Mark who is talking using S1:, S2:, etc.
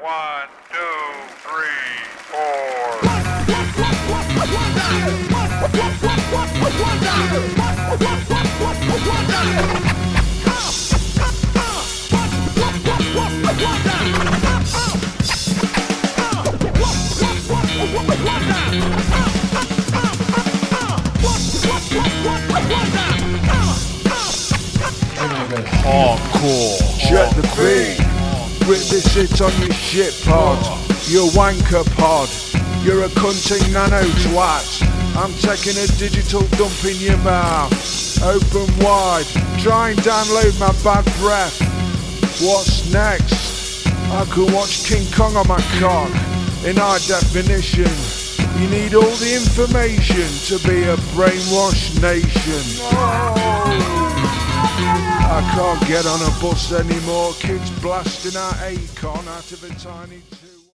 S1: 1, 2, 3, 4.
S2: Hardcore.
S3: Check the beat. Rip this shit on your shit pod. You're wanker pod. You're a cunting nano twat. I'm taking a digital dump in your mouth. Open wide. Try and download my bad breath. What's next? I could watch King Kong on my cock in high definition. You need all the information to be a brainwashed nation. I can't get on a bus anymore. Kids blasting out Akon out of a tiny tube.